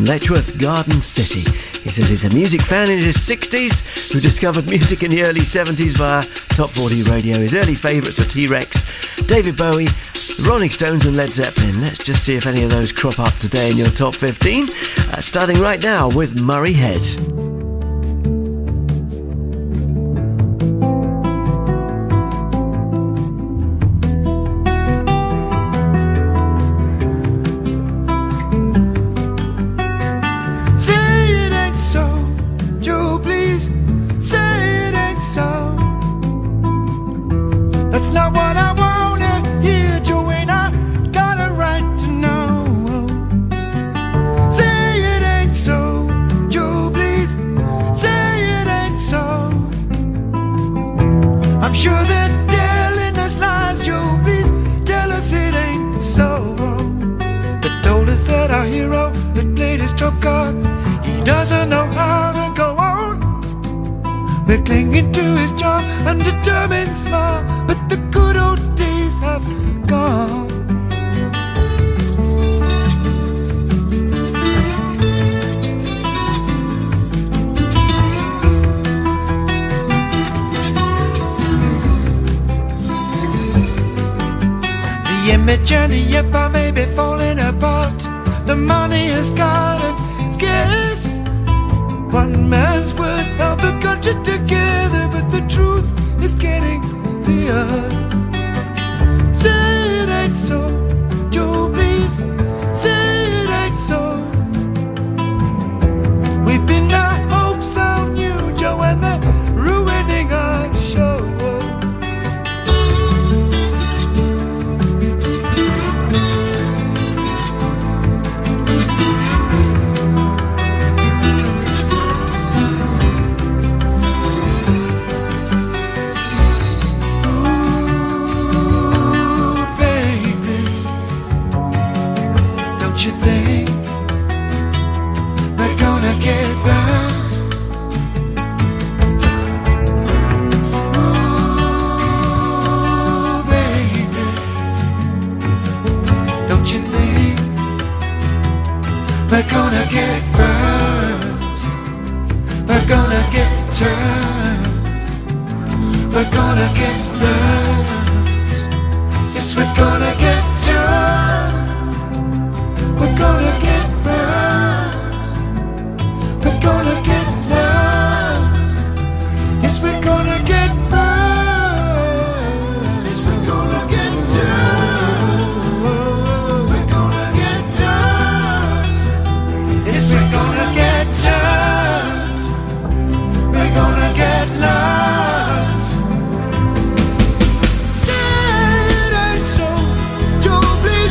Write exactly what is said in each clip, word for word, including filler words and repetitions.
from Letchworth Garden City. He says he's a music fan in his sixties who discovered music in the early seventies via Top forty radio. His early favourites are T-Rex, David Bowie, Rolling Stones and Led Zeppelin. Let's just see if any of those crop up today in your top fifteen. Uh, starting right now with Murray Head. Doesn't know how to go on. We're clinging to his charm and determined smile, but the good old days have gone. The image and the empire may be falling apart. The money is gone and scarce. One man's word held the country together, but the truth is getting fierce. Say it ain't so, Joe, please. Say it ain't so. We've been our hopes on you, Joe, and they're ruining our show. We're gonna get burned. We're gonna get turned. We're gonna get learned. Yes, we're gonna get turned. We're gonna get burned. We're gonna get learned. Yes, we're gonna get burned. Yes, we're gonna get turned. We're gonna get learned. Yes, we're gonna get turned. We're gonna get learned. Say it ain't so, Joe, please.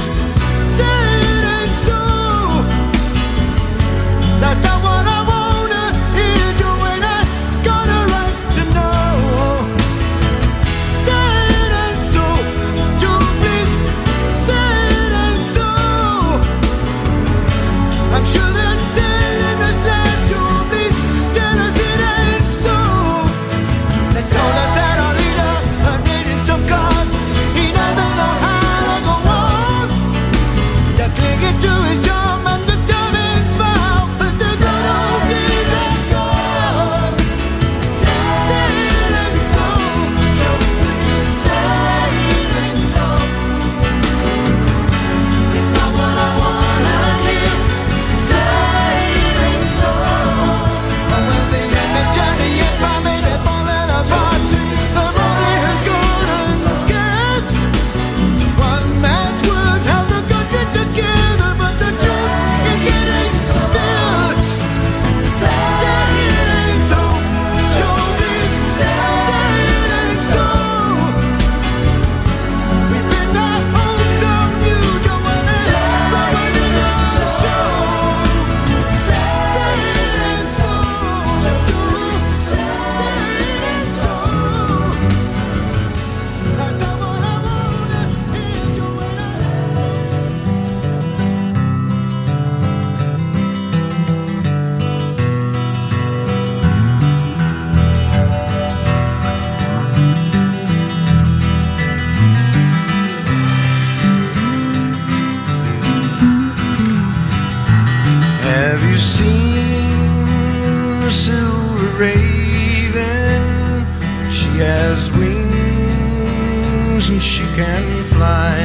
Have you seen the silver raven? She has wings and she can fly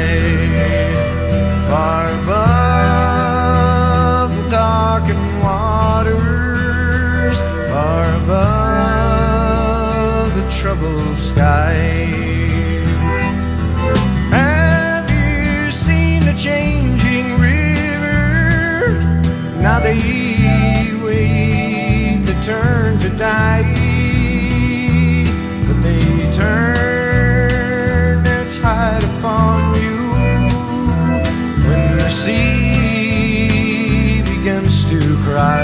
far above the darkened waters, far above the troubled sky. Have you seen the changing river? Now they wait, they turn to die, but they turn their tide upon you when the sea begins to cry.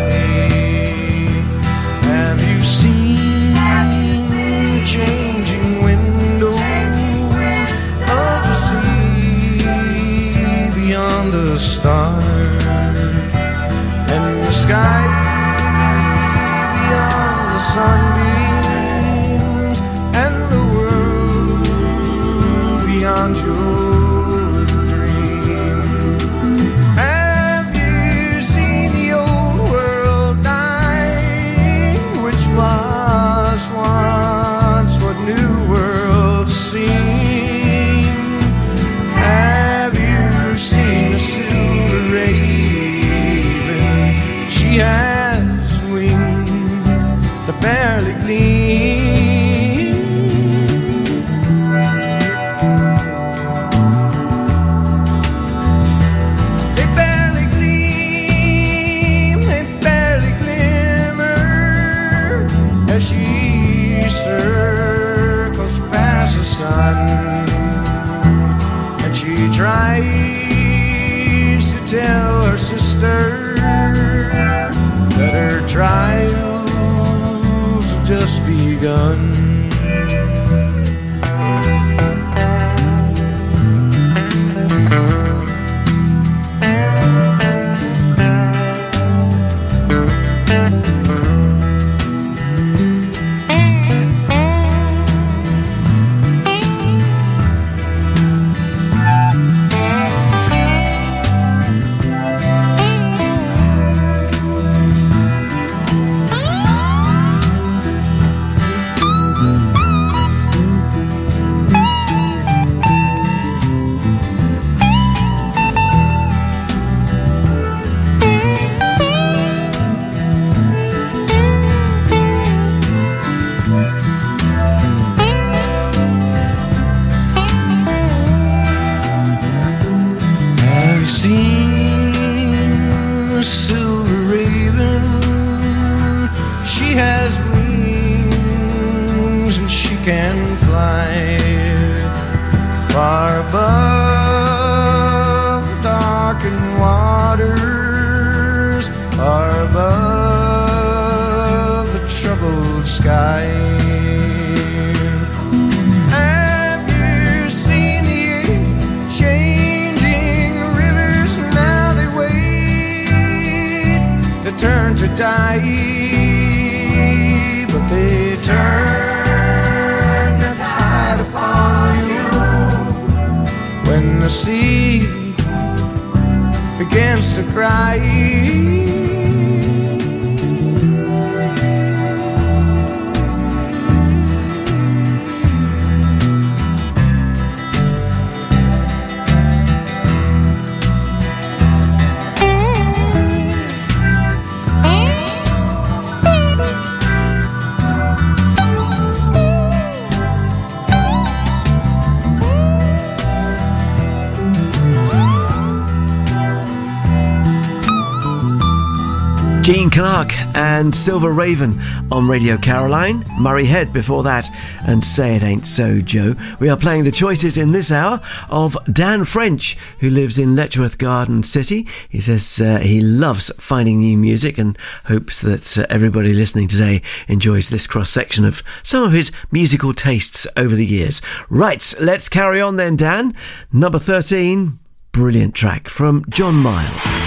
Have you seen the changing windows of the sea beyond the stars, and the sky beyond the sunbeams, and the world beyond your dream? Have you seen the old world dying, which was once what new worlds seem? Have you seen the silver raven? She has wings that barely gleam. They barely gleam, they barely glimmer as she circles past the sun, and she tries to tell her sister that her trials have just begun. Have you seen the silver raven? She has wings and she can fly far above the darkened waters, far above the troubled sky. Have you seen the changing rivers? Now they wait, they turn to die, but they turn the tide upon you when the sea begins to cry. Gene Clark and Silver Raven on Radio Caroline. Murray Head before that, and Say It Ain't So, Joe. We are playing the choices in this hour of Dan French, who lives in Letchworth Garden City. He says uh, he loves finding new music and hopes that uh, everybody listening today enjoys this cross-section of some of his musical tastes over the years. Right, let's carry on then, Dan. Number thirteen, brilliant track from John Miles.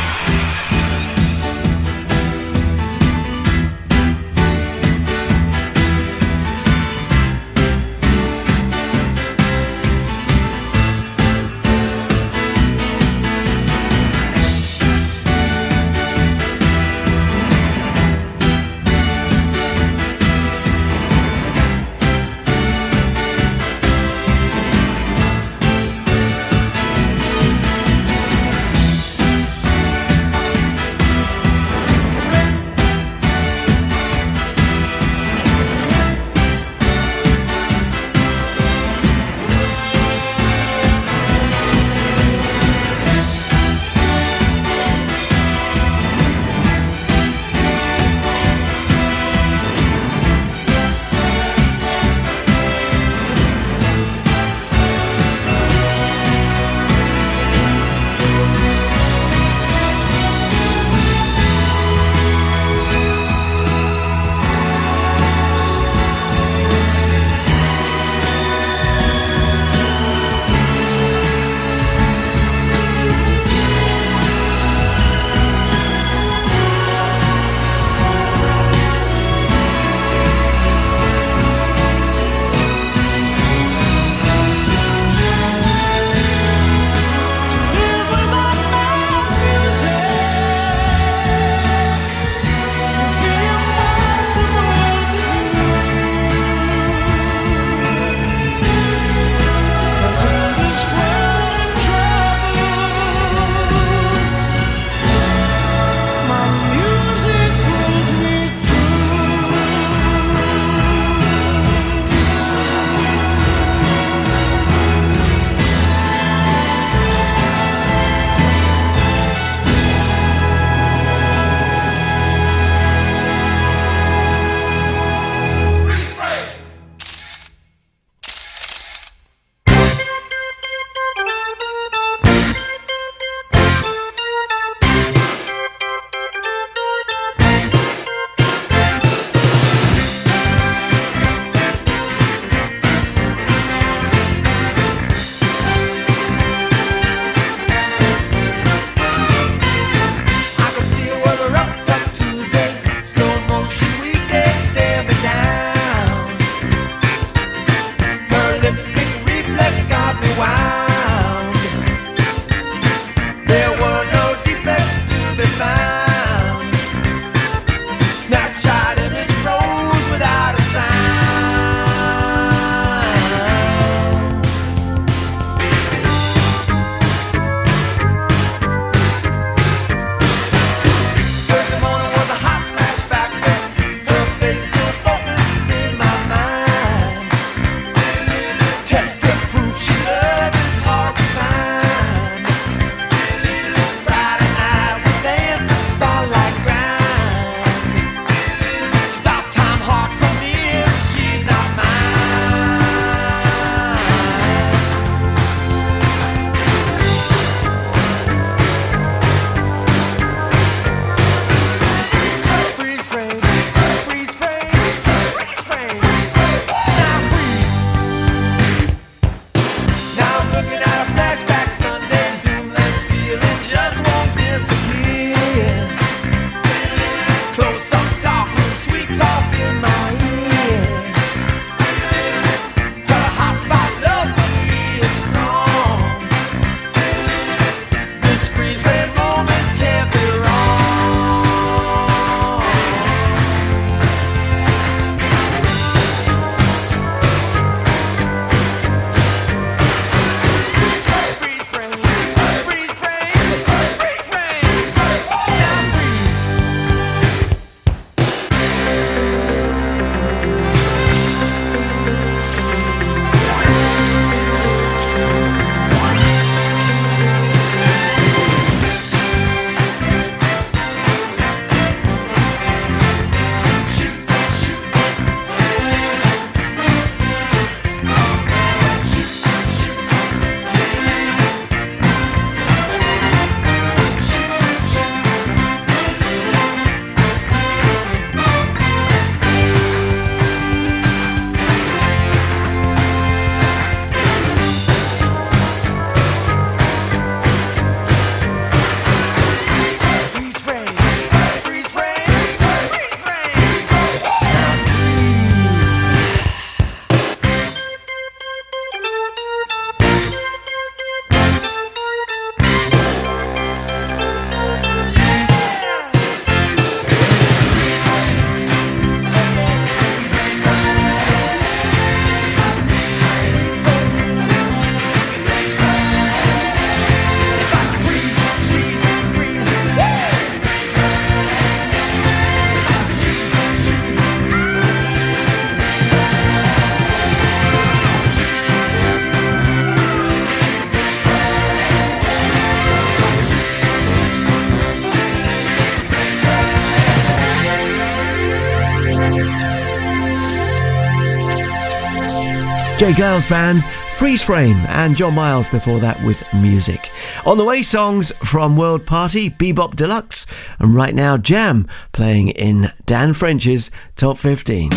Jay Giles Band, Freeze Frame, and John Miles before that with Music. On the way, songs from World Party, Bebop Deluxe, and right now Jam playing in Dan French's Top fifteen.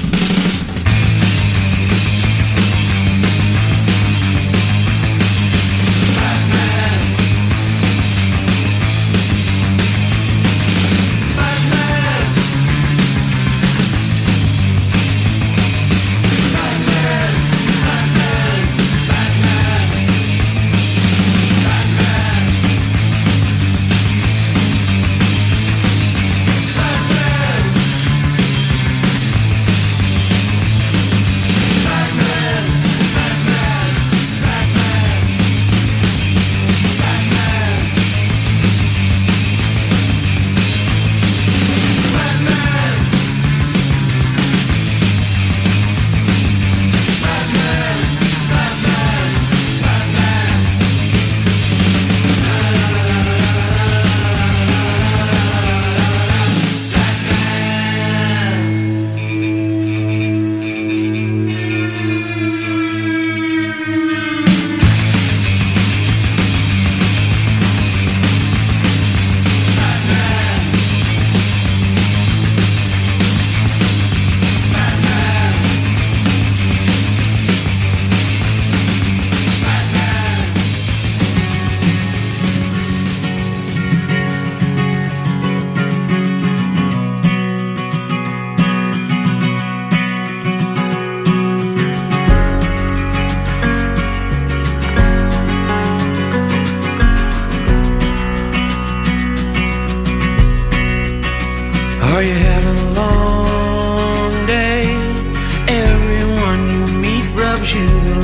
Are you having a long day? Everyone you meet rubs you the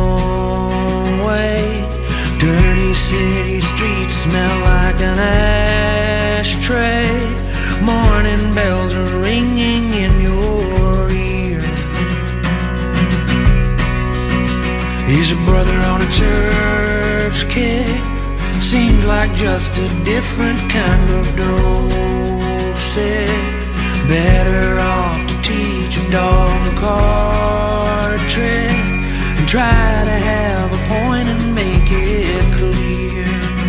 wrong way. Dirty city streets smell like an ashtray. Morning bells are ringing in your ear. He's a brother on a church kick. Seems like just a different kind of dope sick. Better off to teach a dog a card trick and try to have a point and make it clear.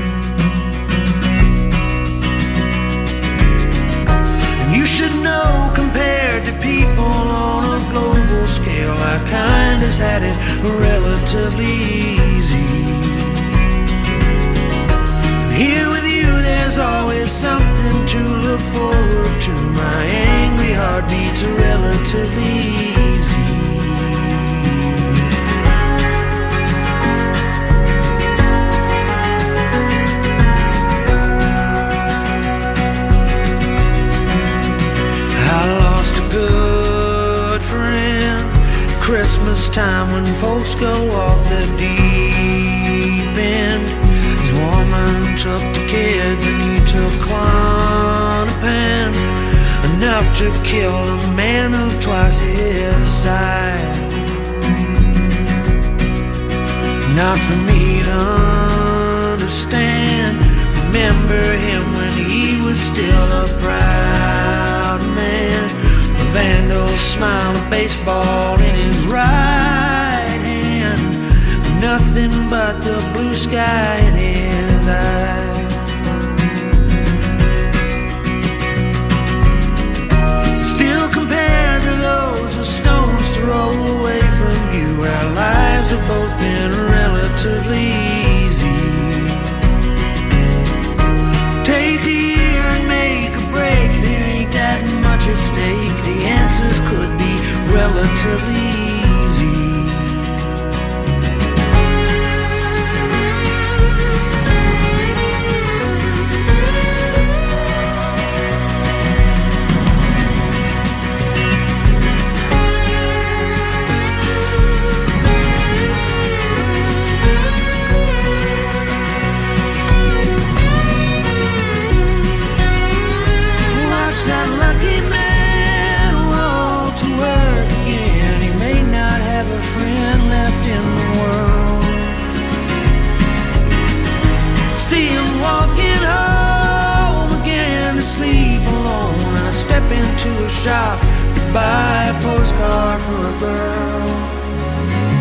And you should know, compared to people on a global scale, I kinda's had it relatively easy. Here with you there's always something to look forward to. My angry heart beats relatively easy. I lost a good friend Christmas time when folks go off the deep end. Woman took the kids and he took Klonopin, enough to kill a man of twice his size. Not for me to understand. Remember him when he was still a proud man. A vandal smile, a baseball in his right hand, nothing but the blue sky in his eyes. Still compared to those a stone's throw away from you, our lives have both been relatively easy. Take a year and make a break, there ain't that much at stake. The answers could be relatively easy. To a shop to buy a postcard for a girl.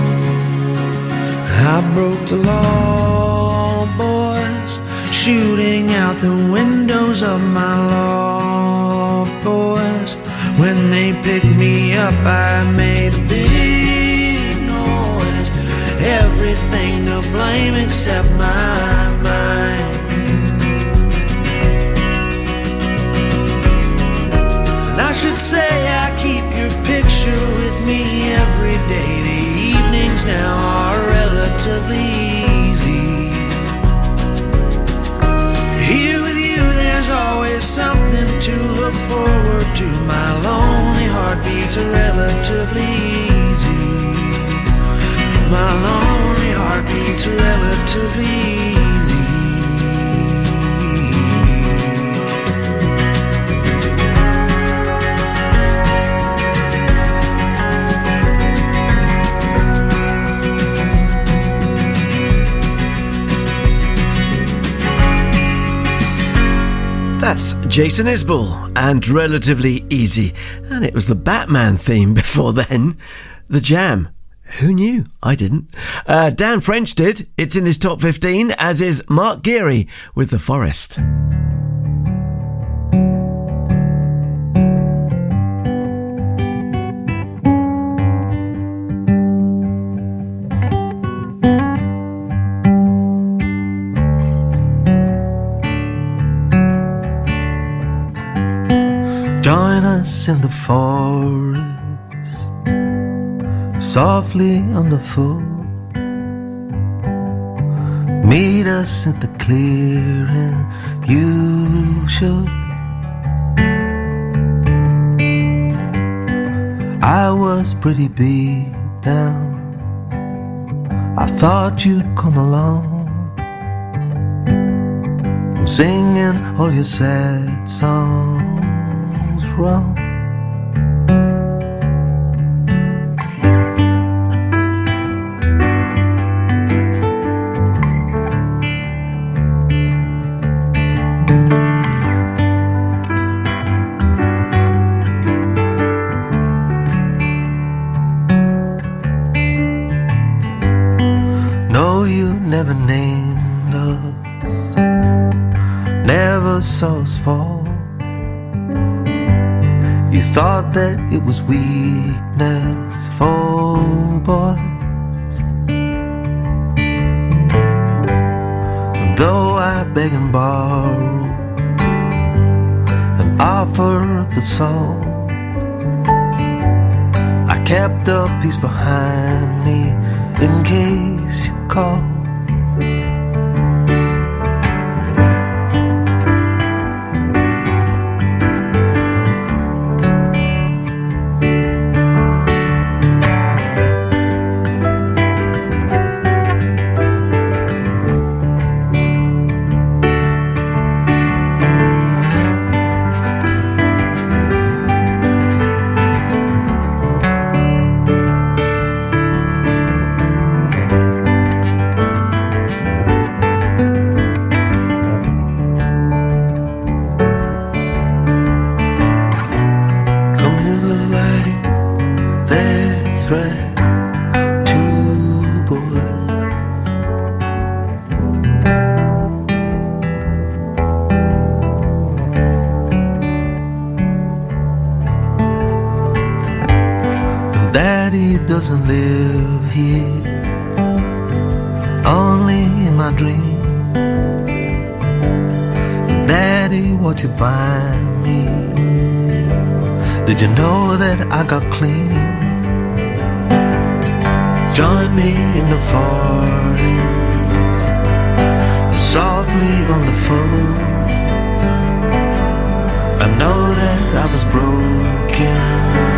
I broke the law, boys, shooting out the windows of my loft, boys. When they picked me up, I made a big noise. Everything to blame except my mind. And I should say I keep your picture with me every day. The evenings now are relatively easy. Here with you there's always something to look forward to. My lonely heart beats are relatively easy. My lonely heart beats are relatively easy. That's Jason Isbell and Relatively Easy. And it was the Batman theme before then. The Jam. Who knew? I didn't. Uh, Dan French did. It's in his top fifteen, as is Mark Geary with The Forest. Join us in the forest, softly underfoot. Meet us at the clearing, you should. I was pretty beat down, I thought you'd come along. I'm singing all your sad songs wrong. No, you never named us, never saw us fall. You thought that it was weakness for boys. And though I beg and borrow and offer up the salt, I kept a piece behind me in case you call. Doesn't live here, only in my dream. Daddy, what you buy me? Did you know that I got clean? Join me in the forest, softly on the foot. I know that I was broken,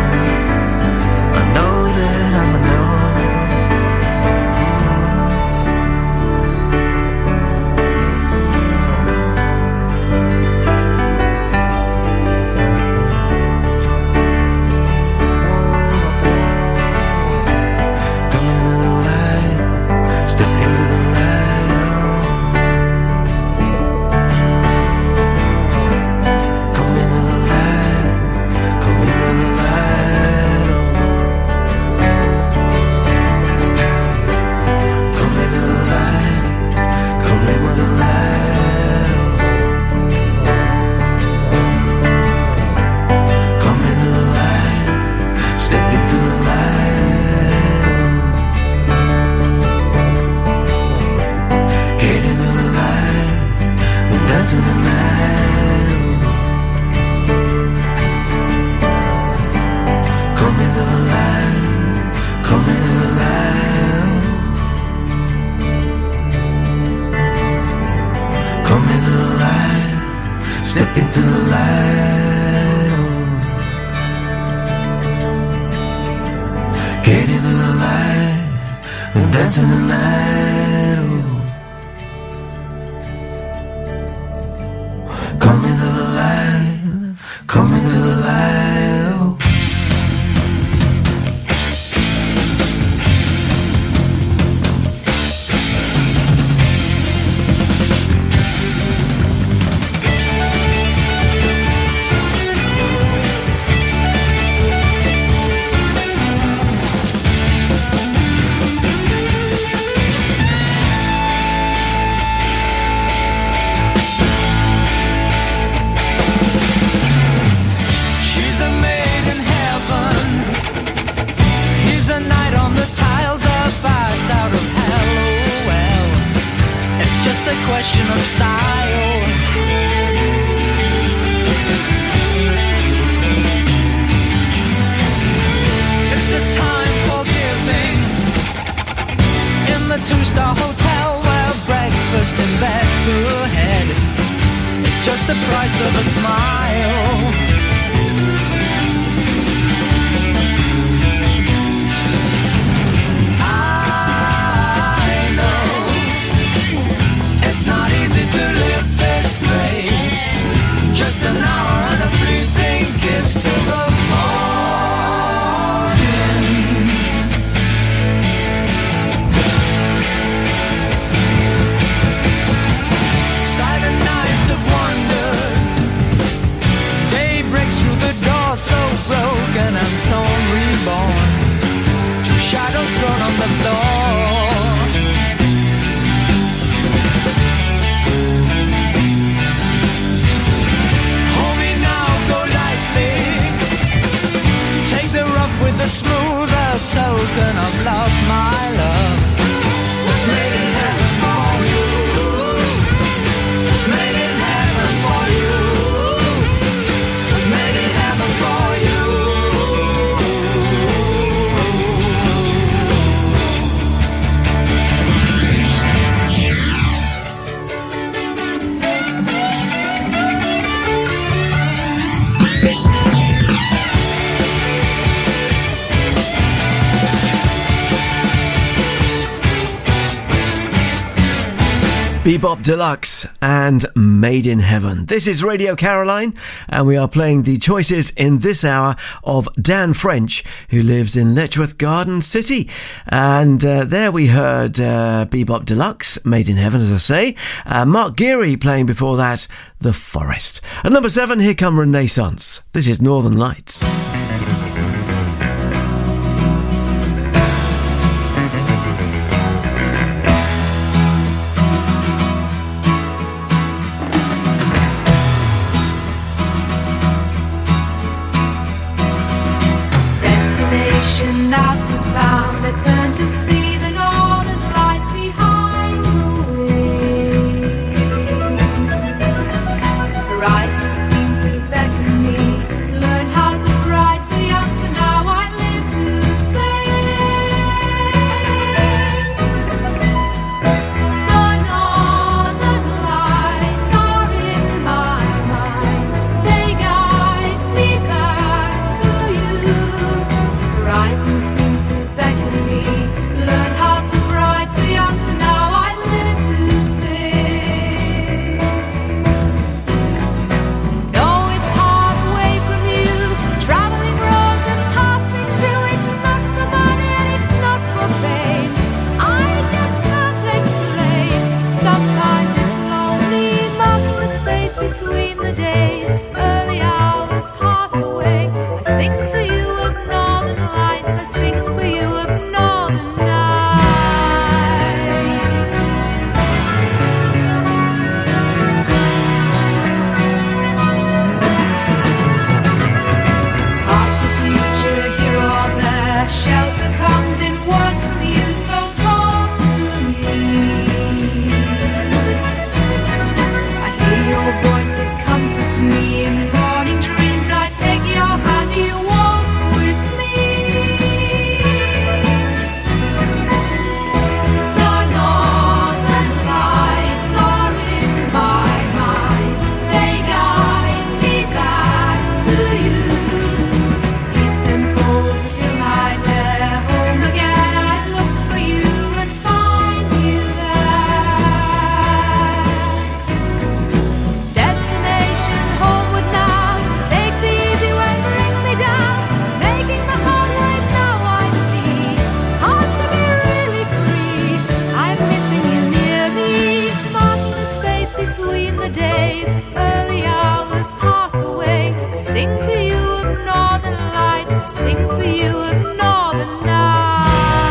I'm alone. Come into the light, step into the light, oh. Come into the light, into the night, oh. Come into the light, come into the light, oh. A question of style. It's a time for giving in the two-star hotel where breakfast in bed ahead. It's just the price of a smile. It's not easy to live this way. Just an hour and a fleeting kiss till the morning. Silent nights of wonders. Day breaks through the door, so broken and torn, reborn. Two shadows thrown on the floor. With a smoother token of love, my love was made in heaven for you. It's made in heaven for you. It's made in heaven for you. Bebop Deluxe and Made in Heaven. This is Radio Caroline, and we are playing the choices in this hour of Dan French, who lives in Letchworth Garden City. And uh, there we heard uh, Bebop Deluxe, Made in Heaven, as I say. Uh, Mark Geary playing before that, The Forest. At number seven, here come Renaissance. This is Northern Lights. Not profound, I turn to see the northern lights behind the wind. Horizons seem to beckon me, learn how to cry. of northern lights. I sing for you of northern nights.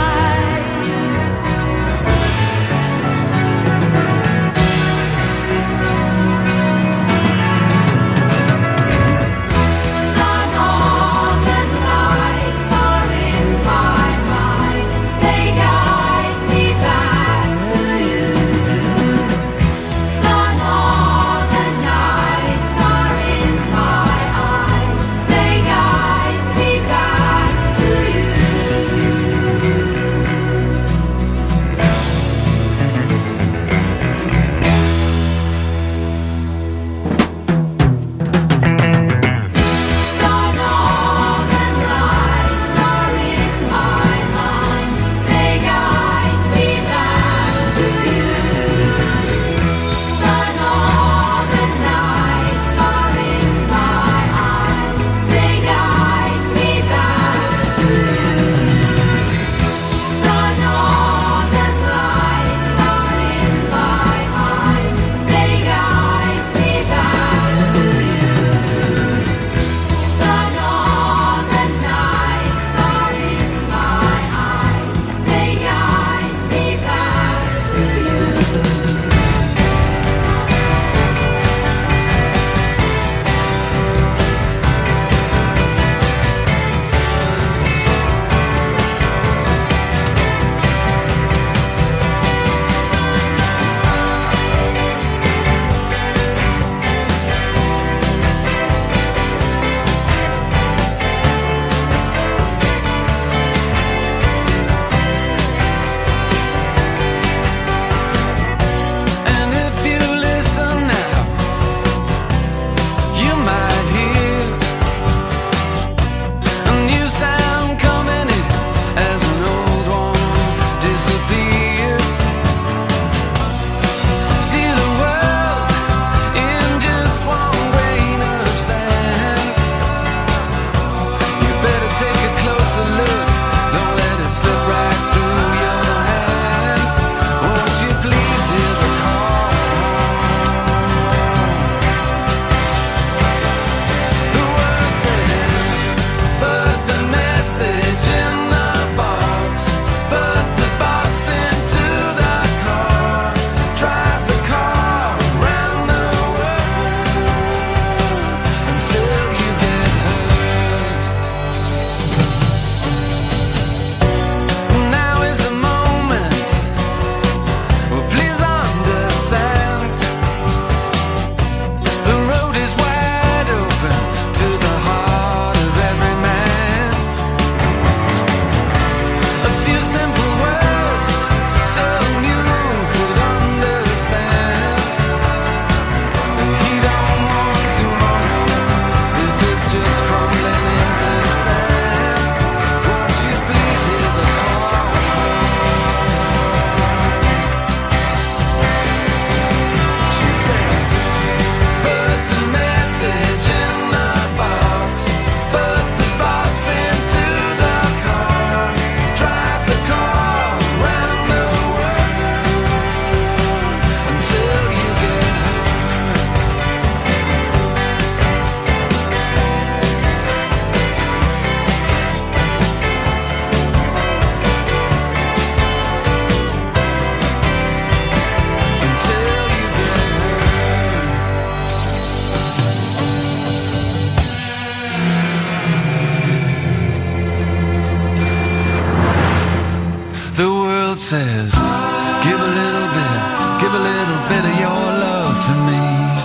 Says, give a little bit, give a little bit of your love to me.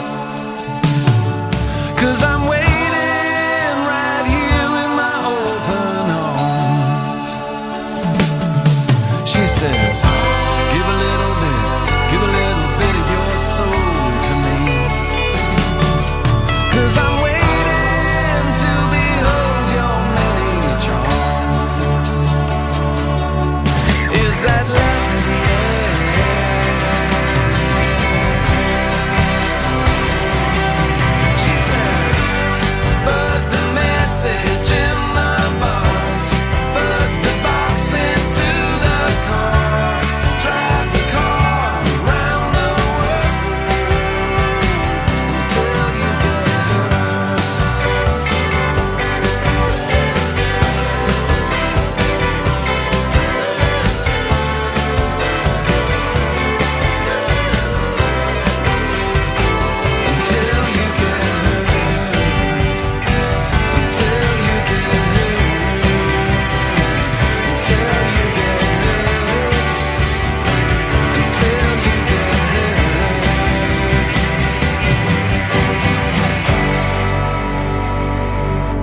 'Cause I'm waiting right here in my open arms. She says, give a little bit, give a little bit of your soul to me. 'Cause I'm waiting to behold your many charms. Is that love?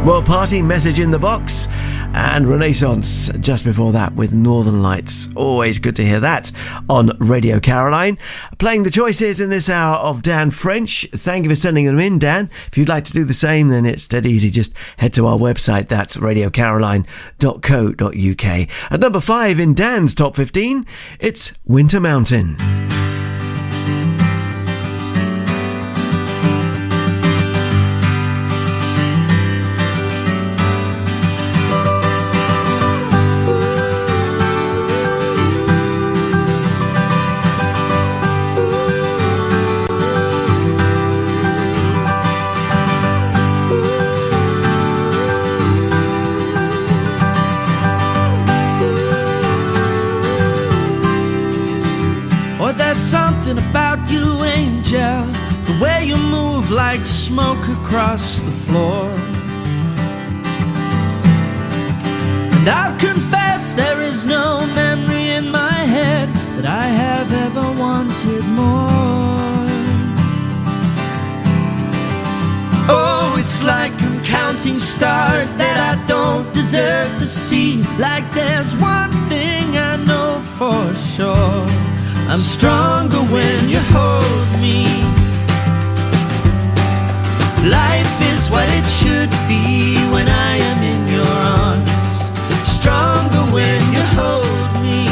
Well, Party, Message in the Box, and Renaissance just before that with Northern Lights. Always good to hear that on Radio Caroline. Playing the choices in this hour of Dan French. Thank you for sending them in, Dan. If you'd like to do the same, then it's dead easy. Just head to our website. That's radio caroline dot co dot uk. At number five in Dan's top fifteen, it's Winter Mountain. About you, angel, the way you move like smoke across the floor. And I'll confess there is no memory in my head that I have ever wanted more. Oh, it's like I'm counting stars that I don't deserve to see. Like there's one thing I know for sure: I'm stronger when you hold me. Life is what it should be when I am in your arms. Stronger when you hold me.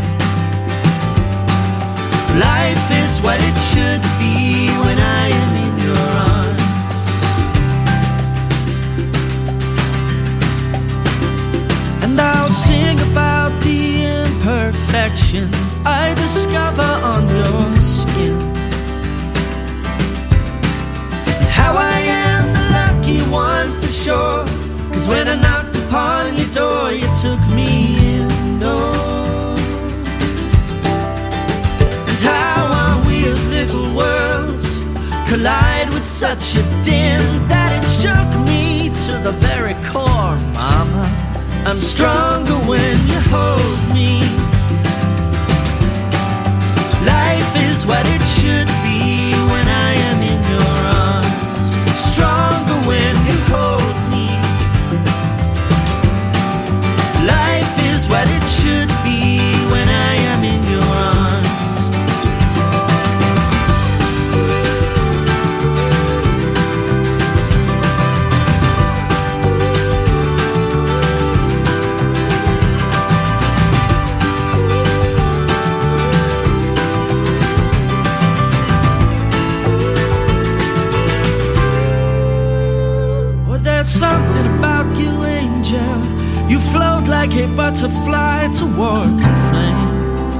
Life is what it should be when I am in your arms. And I'll sing about the imperfections I discover on your skin, and how I am the lucky one for sure. Cause when I knocked upon your door, you took me in. Oh, and how our weird little worlds collide with such a din that it shook me to the very core. Mama, I'm stronger when you hold me. Life is what it should be when I am in your arms. Stronger when you hold me. Life is what it should be when I am in your arms. Something about you, angel. You float like a butterfly towards a flame.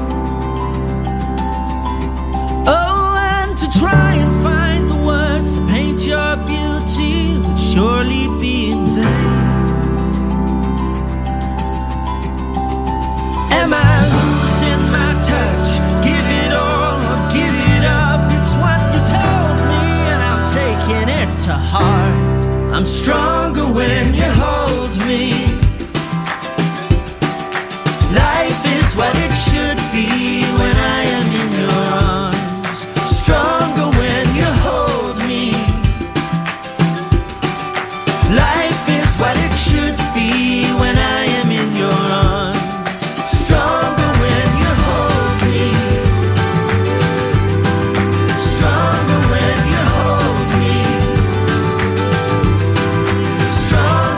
Oh, and to try and find the words to paint your beauty would surely be in vain. Am I losing my touch? Give it all or give it up. It's what you told me and I'm taking it to heart. I'm stronger when you hold me. Life is what it should be when I am in your arms. Stronger when you hold me. Life is what it should be when I am in your arms. Stronger when you hold me. Stronger when you hold me. Strong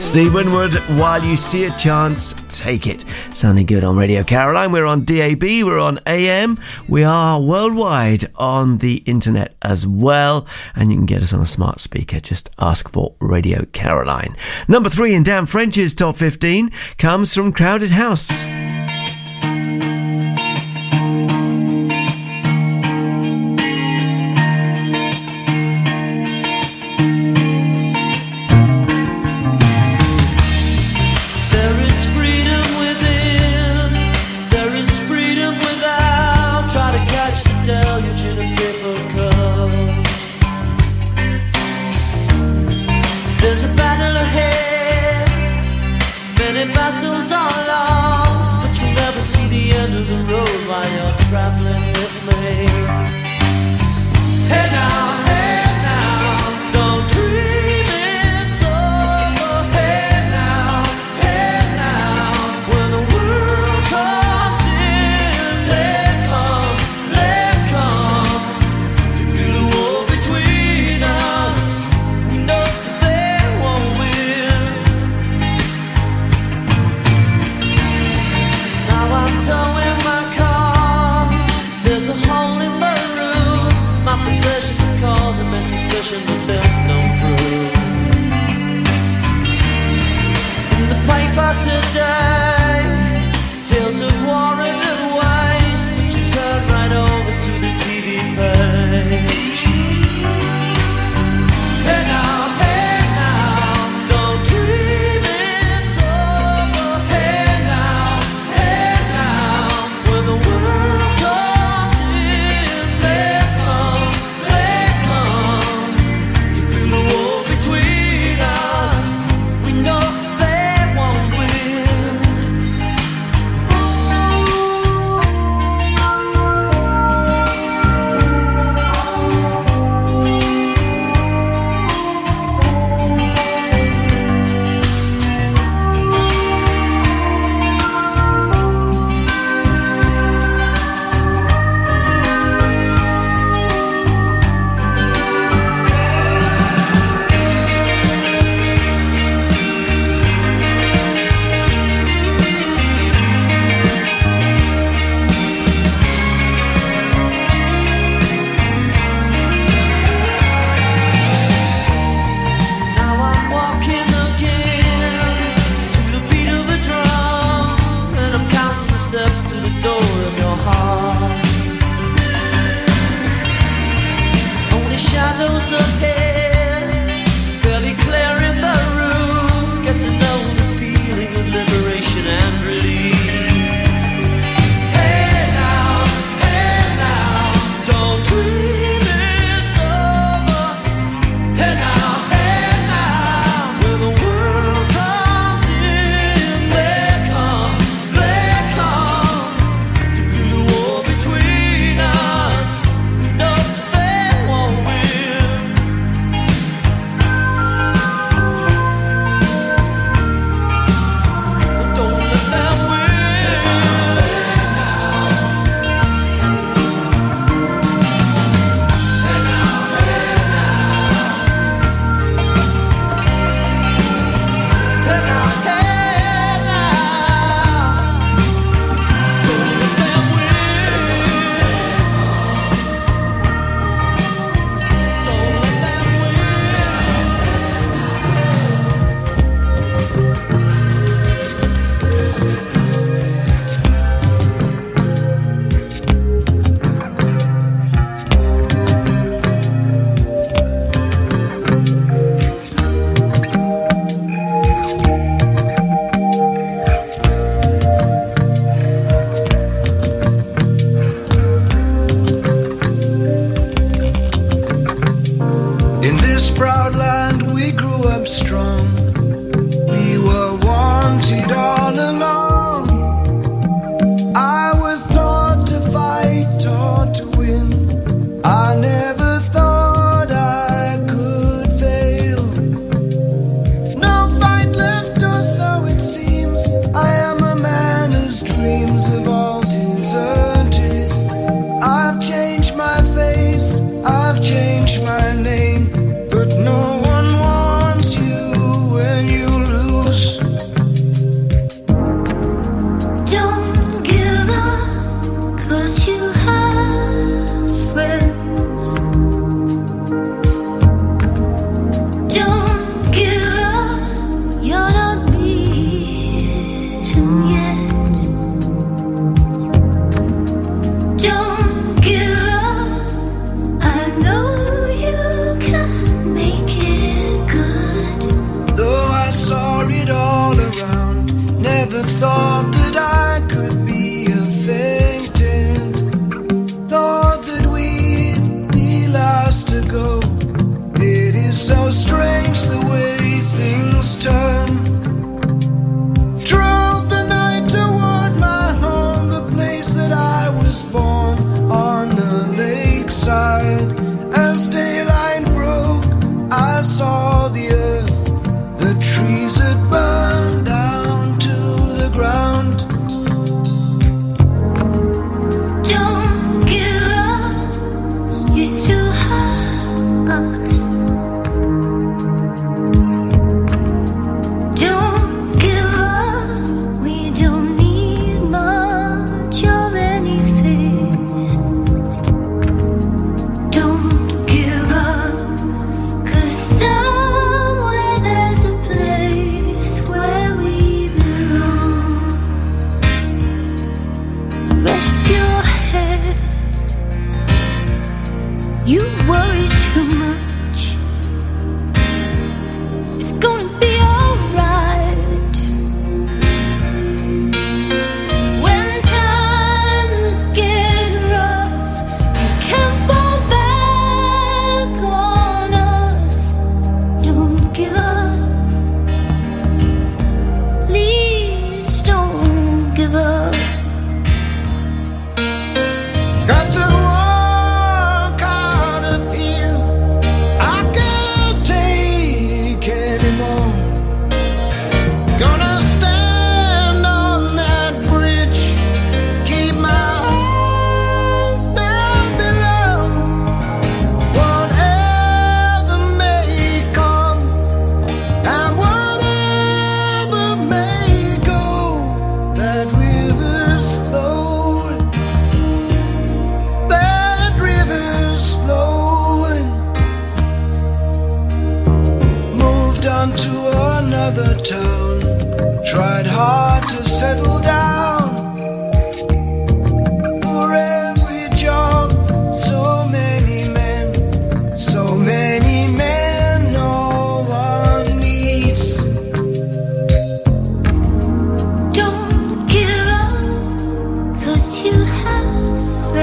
Steve Winwood, While You See a Chance, Take It. Sounding good on Radio Caroline. We're on D A B, we're on A M, we are worldwide on the internet as well, and you can get us on a smart speaker. Just ask for Radio Caroline. Number three in Dan French's top fifteen comes from Crowded House. There's a battle ahead, many battles are lost, but you never see the end of the road while you're traveling with me. Hey now, hey now, don't dream it's over. Hey now, hey now, when the world comes in, they come, they come to build a wall between us. No. I'm towing my car. There's a hole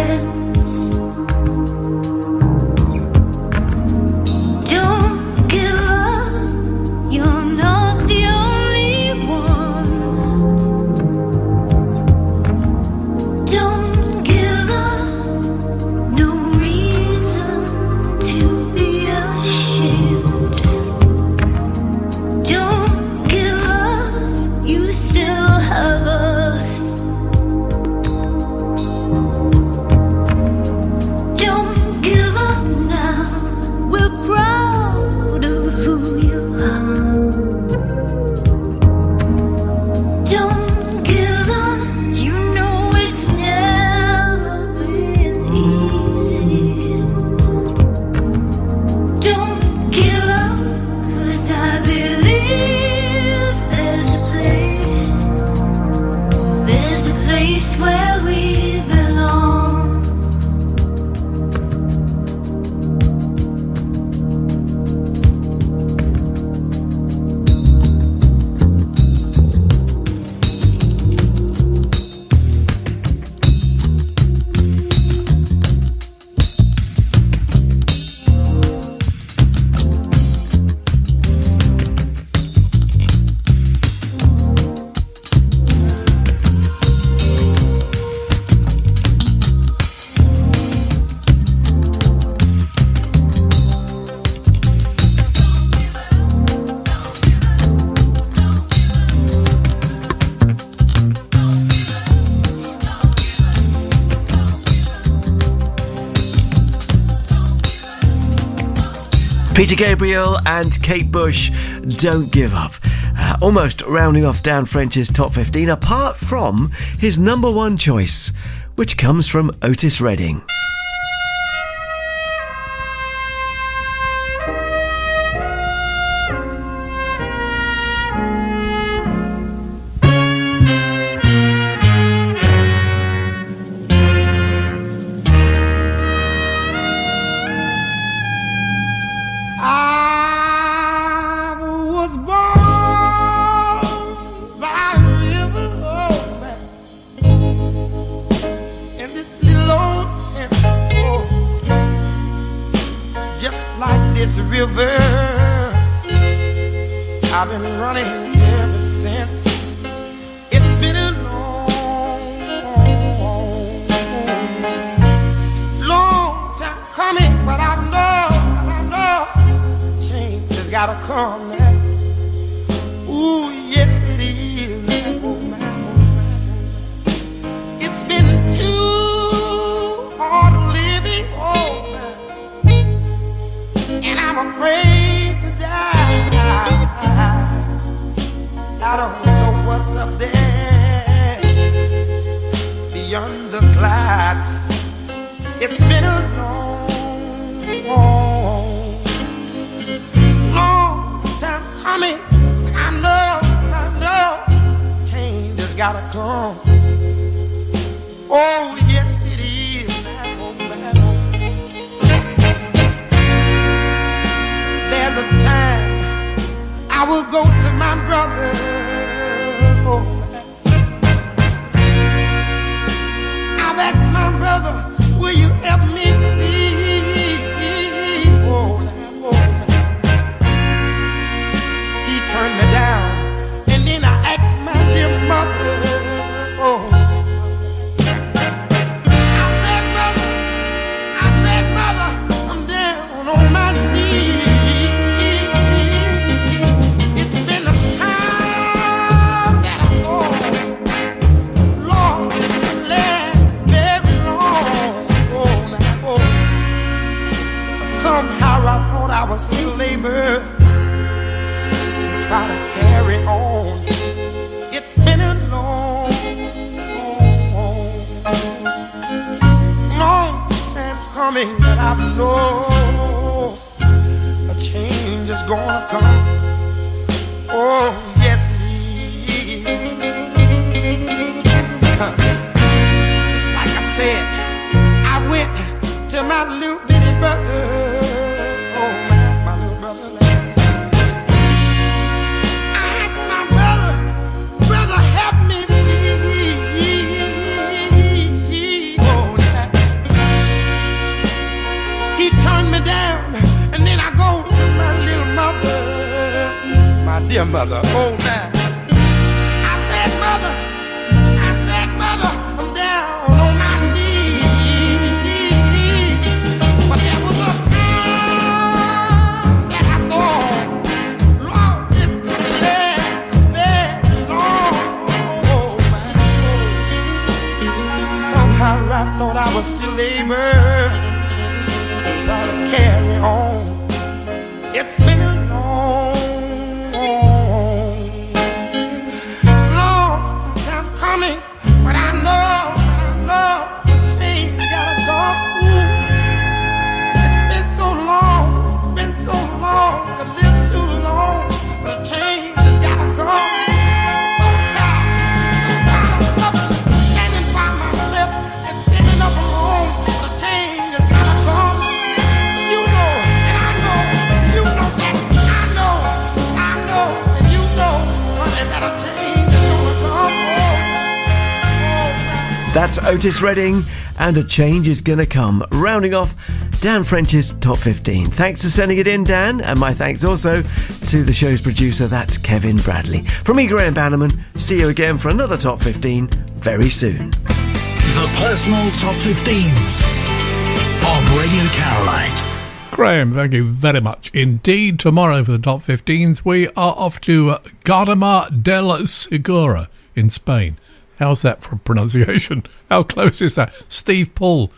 Peter Gabriel and Kate Bush, Don't Give Up. Uh, almost rounding off Dan French's top fifteen, apart from his number one choice, which comes from Otis Redding. your mother. Oh, now. I said, mother, I said, mother, I'm down on my knees. But there was a time that I thought, Lord, this could last very long. Oh, my Lord. Somehow I thought I was still able to try to carry on. It's been a long, long time coming, but I know, but I know the change gotta go. It's been so long, it's been so long, to live too long, but the change has gotta go. So tired, so tired of suffering, standing by myself and standing up alone, but the change has gotta go. You know, and I know, you know that, I know, I know, and you know, honey, that a change is gonna come. Oh, That's Otis Redding, and a change is gonna come. Rounding off Dan French's Top fifteen. Thanks for sending it in, Dan, and my thanks also to the show's producer, that's Kevin Bradley. From me, Graham Bannerman, see you again for another Top fifteen very soon. The personal Top fifteens on Radio Caroline. Graham, thank you very much indeed. Tomorrow for the Top fifteens, we are off to uh, Gardamar del Segura in Spain. How's that for pronunciation? How close is that? Steve Paul